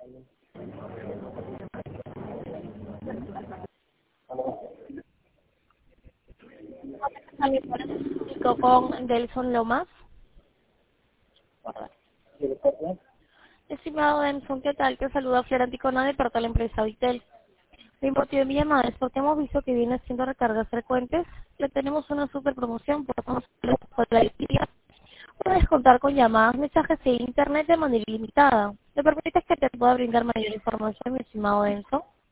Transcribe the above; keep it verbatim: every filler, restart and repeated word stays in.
Comunico con Delson Lomas. Estimado Delson, ¿qué tal? Te saluda Flor Anticona de parte de la empresa Vitel. El motivo de mi llamada es porque hemos visto que viene haciendo recargas frecuentes. Le tenemos una super promoción por la día. Puedes contar con llamadas, mensajes e internet de manera ilimitada. ¿Me permites que te pueda brindar mayor información, mi estimado Delson?